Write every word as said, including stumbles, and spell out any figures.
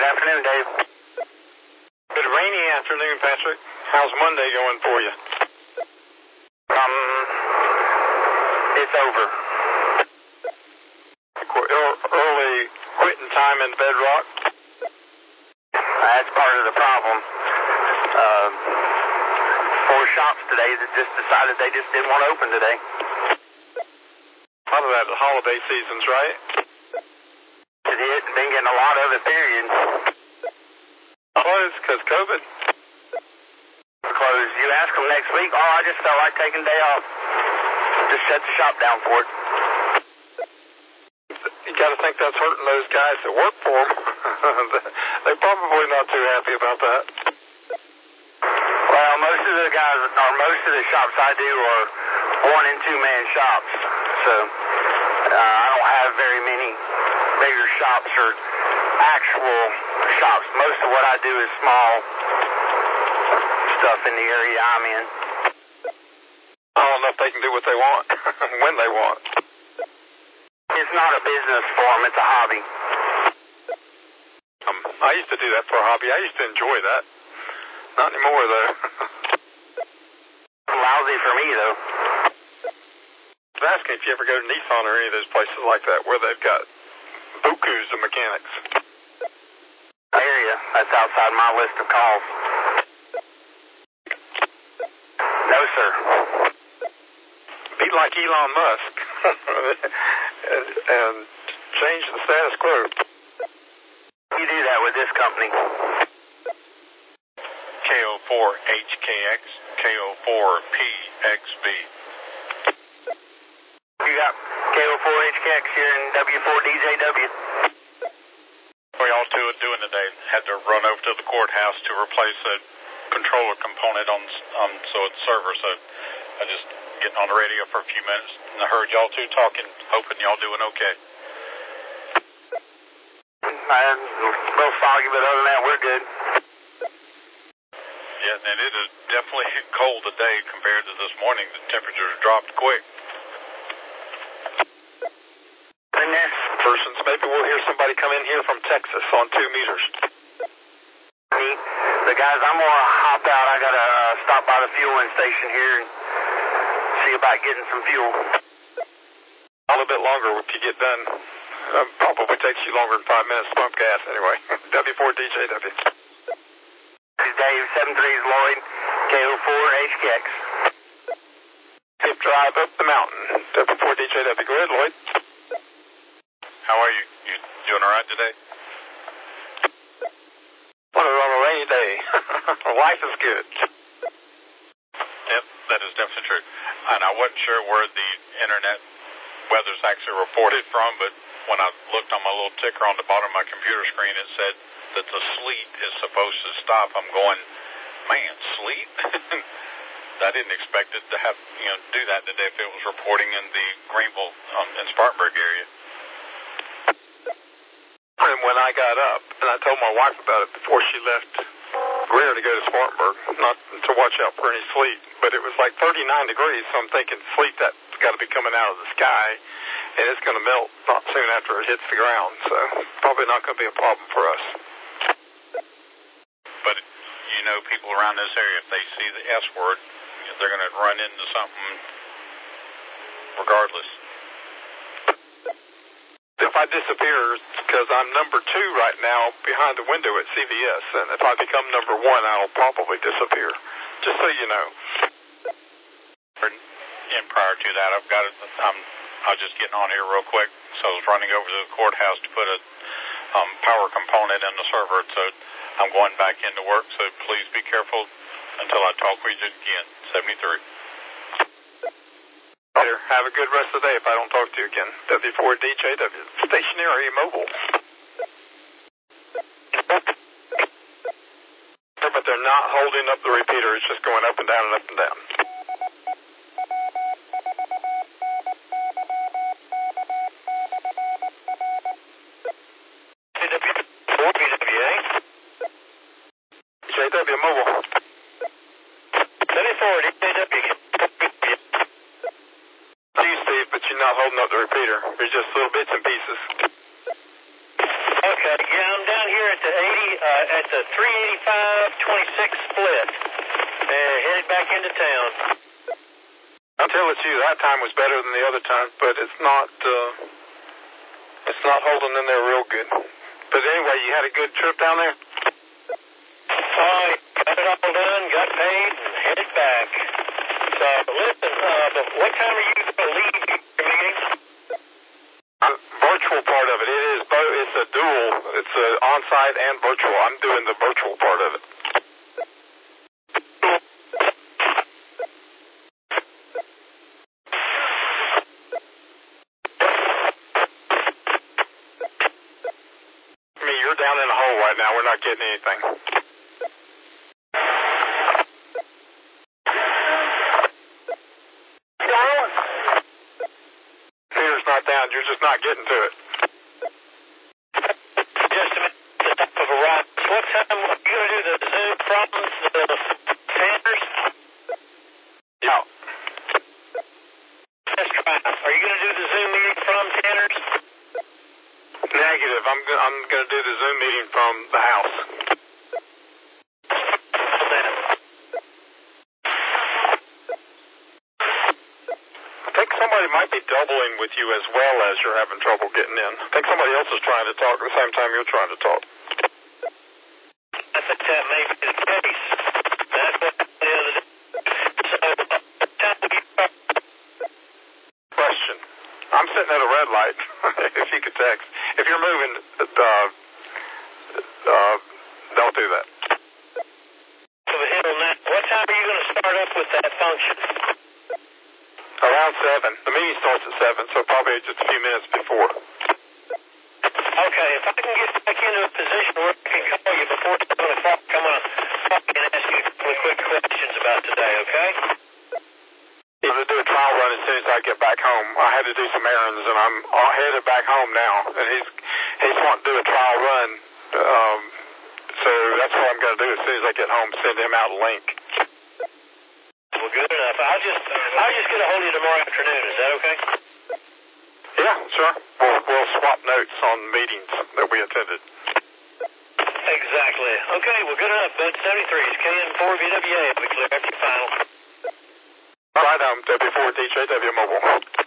afternoon, Dave. Good rainy afternoon, Patrick. How's Monday going for you? Um, it's over. Early quitting time in Bedrock? That's part of the problem. Uh, four shops today that just decided they just didn't want to open today. A lot of that is holiday seasons, right? It is. Been getting a lot of it, period. Closed because COVID? Closed. You ask them next week, oh, I just felt like taking a day off. Just shut the shop down for it. You got to think that's hurting those guys that work for them. They're probably not too happy about that. Well, most of the guys, or most of the shops I do are one and two man shops. So uh, I don't have very many bigger shops or actual shops. Most of what I do is small stuff in the area I'm in. I don't know if they can do what they want, when they want. It's not a business for them, it's a hobby. Um, I used to do that for a hobby. I used to enjoy that. Not anymore, though. Lousy for me, though. I was asking if you ever go to Nissan or any of those places like that where they've got bukus of mechanics. Area, that's outside my list of calls. No, sir. Be like Elon Musk and, and change the status quo. You do that with this company. K O four H K X, K O four P X B. You got K O four H K X here in W four D J W. What y'all two are doing today? Had to run over to the courthouse to replace a controller component on um, so it's server. So I just getting on the radio for a few minutes, and I heard y'all two talking, hoping y'all doing okay. I'm a little foggy, but other than that, we're good. Yeah, and it is definitely cold today compared to this morning. The temperatures dropped quick. In there. Persons, maybe we'll hear somebody come in here from Texas on two meters. Me, the guys, I'm gonna hop out. I gotta uh, stop by the fueling station here and see about getting some fuel. A little bit longer if you get done. Uh, probably takes you longer than five minutes to pump gas anyway. W four D J W. This is Dave, seven three is Lloyd, K O four H K X. Skip drive up the mountain, W four D J W. Go ahead, Lloyd. How are you? You doing all right today? Well, on a rainy day. Life is good. Yep, that is definitely true. And I wasn't sure where the internet weather's actually reported from, but when I looked on my little ticker on the bottom of my computer screen, it said that the sleet is supposed to stop. I'm going, man, sleet? I didn't expect it to have, you know, do that today if it was reporting in the Greenville um, and Spartanburg area. And when I got up, and I told my wife about it before she left Greer to go to Spartanburg, not to watch out for any sleet, but it was like thirty-nine degrees, so I'm thinking sleet, that's got to be coming out of the sky, and it's going to melt not soon after it hits the ground, so probably not going to be a problem for us. But, you know, people around this area, if they see the S word, they're going to run into something regardless. If I disappear, because I'm number two right now behind the window at C V S, and if I become number one, I'll probably disappear. Just so you know. And prior to that, I've got it. I'm. I was just getting on here real quick, so I was running over to the courthouse to put a um, power component in the server. So I'm going back into work. So please be careful until I talk with you again. seventy-three. Later. Have a good rest of the day if I don't talk to you again. W four D J W. Stationary mobile. But they're not holding up the repeater. It's just going up and down and up and down. J W mobile. seventy-four D J W. You, Steve, but you're not holding up the repeater. There's just little bits and pieces. Okay, yeah, I'm down here at the eighty, uh, at the three eighty-five twenty-six split, and headed back into town. I'll tell it to you, that time was better than the other time, but it's not, uh, it's not holding in there real good. But anyway, you had a good trip down there? Oh, got it all done, got paid, and headed back. So, listen, uh, but what time are you going to leave your meeting? Uh, virtual part of it. It is both. It's a dual. It's a on-site and virtual. I'm doing the virtual part of it. I mean, you're down in a hole right now. We're not getting anything. Peter's not down. You're just not getting to it. Just a minute, the top of a rock. What time are you going to do the Zoom from the Sanders? Yeah. Let's try. Are you going to do the Zoom meeting from Sanders? Negative. I'm go- I'm going to do the Zoom meeting from the house. I think somebody might be doubling with you as well as you're having trouble getting in. I think somebody else is trying to talk at the same time you're trying to talk. I think that may be the case. That's what happened the other day. So, uh, Question. I'm sitting at a red light. If you could text. If you're moving, uh, uh, don't do that. So what time are you going to start up with that function? Around seven. The meeting starts at seven, so probably just a few minutes before. Okay, if I can get back into a position where I can call you before seven o'clock, I'm going to call you and ask you a couple of quick questions about today, okay? I'm going to do a trial run as soon as I get back home. I had to do some errands, and I'm all headed back home now. And he's he's wanting to do a trial run, um, so that's what I'm going to do as soon as I get home. Send him out a link. Well, good enough. I'll just I'll just get a hold of you tomorrow afternoon. Is that okay? Yeah, sure. We'll we'll swap notes on meetings that we attended. Exactly. Okay. Well, good enough. Bud seventy-three is K N four V W A. We clear after your final. Right, um, W four D J W Mobile.